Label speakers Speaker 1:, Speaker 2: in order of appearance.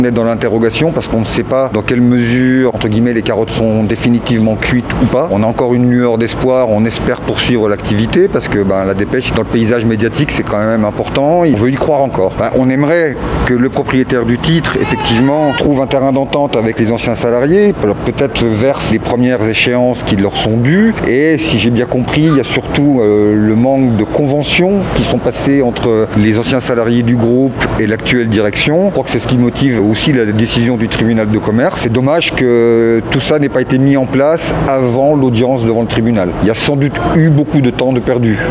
Speaker 1: On est dans l'interrogation parce qu'on ne sait pas dans quelle mesure, entre guillemets, les carottes sont définitivement cuites ou pas. On a encore une lueur d'espoir, on espère poursuivre l'activité parce que la dépêche dans le paysage médiatique c'est quand même important. On veut y croire encore. On aimerait que le propriétaire du titre, effectivement, trouve un terrain d'entente avec les anciens salariés, alors peut-être verse les premières échéances qui leur sont dues. Et si j'ai bien compris, il y a surtout le manque de conventions qui sont passées entre les anciens salariés du groupe et l'actuelle direction. Je crois que c'est ce qui motive aussi la décision du tribunal de commerce. C'est dommage que tout ça n'ait pas été mis en place avant l'audience devant le tribunal. Il y a sans doute eu beaucoup de temps de perdu.